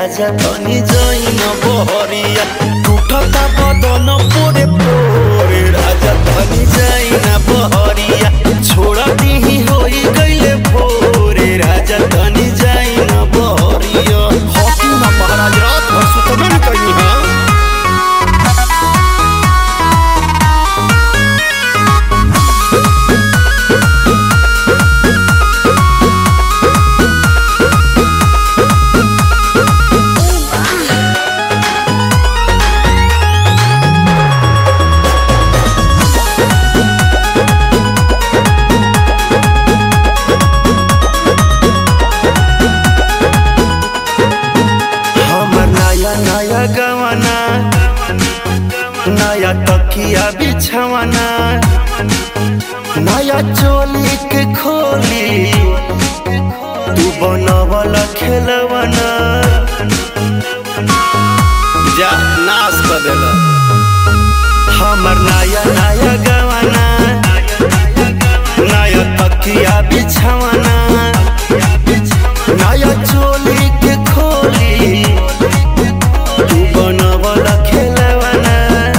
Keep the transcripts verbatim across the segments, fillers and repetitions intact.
राजा तनी जाइन बहरिया टूटता बदन पोरे पोरे राजा तनी जाइन बहरिया छोड़ा दीही होई गइले भोरे राजा तनी जाइन बहरिया हॉकी ना महाराज रात भर सुतबे न कहीं हां गवाना नया तकिया बिछवाना नया चोली के खोली तू बनवला खेलवाना जा नाश कर देला हमर नया नया गवाना नया तकिया बिछवाना नया चोली के खोली बनवला खेलवाना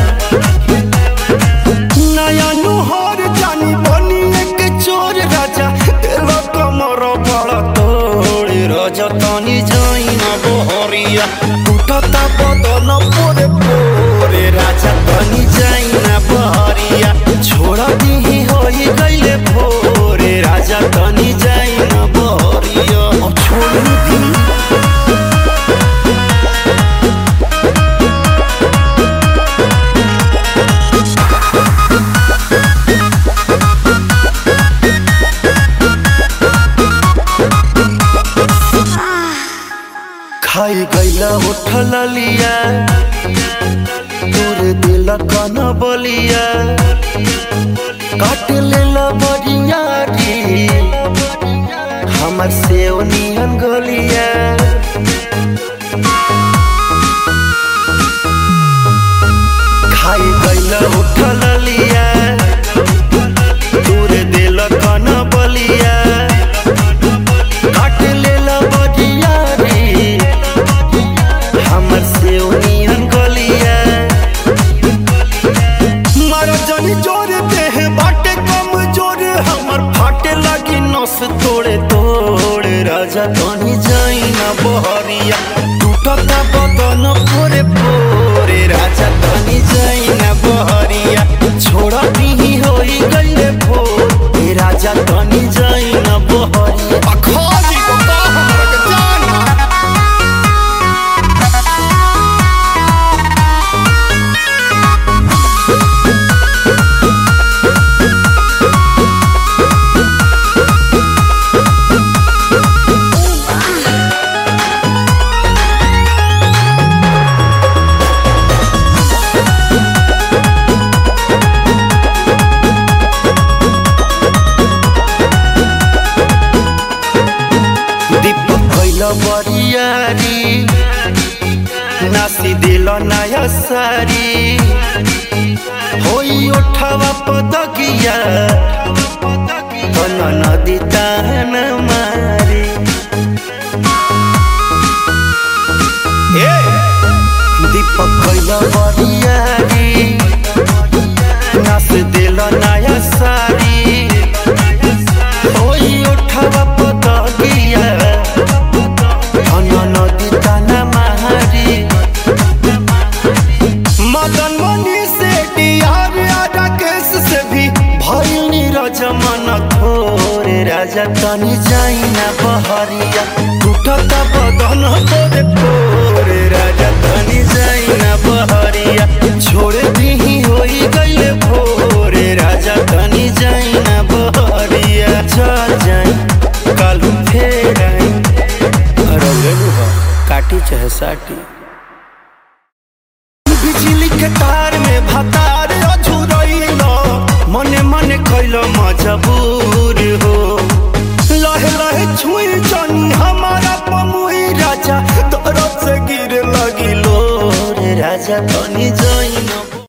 नया नुहर जानी बनी एक चोर राजा तेरा कमर बड़ा तोड़ राजा तनी जाइन बहरिया टूटता बदन पोरे पोरे राजा तनी जाइन बहरिया छोड़ा दीही होई गइले भोरे राजा तनी जाइन बहरिया अब छोड़ दी खाई गईला उठल लिया तोरे दिल कन बलिया काट लेला बरियारी हमर सेव नियन गलिया खाई गईला उठल लिया तोरे दिल कन बलिया काट लेला बरियारी हमर से उनियन गलिया मारा जानी जोरे देह बाटे कम जोरे हमर फाटे लगी नस तोड़े तोड़े राजा तनी जाइन बहरिया टूटता बदन पोरे पोरे राजा तनी जाइन बहरिया छोड़ा दीही होई गइले भोरे राजा तनी जाइन बहरिया अखाजी बता हमरा के जाना बरियारी नासी दिल नया सारी होई उठावा पदकिया बन नदी तान मारी दीपक कैला बरियारी नास दिल नया सारी होई उठावा पदकिया नदी ताना मारी मदन मनी से डियार राकेश से भी भइल नीरज मन थोरे राजा तनी जाइन बहरिया टूटता बदन पोरे पोरे राजा तनी जाइन बहरिया छोड़ दीही होई गइले भोरे राजा तनी जाइन बहरिया चल जाई कालू फेर आई काटी चाहे साटी बिजली के तार में भतार अझुरइलो मने मने कइलो मजबूर हो लहे लहे छुई जनी हमारा पमुई राजा तरफ से गिर लगिलो रे राजा तनी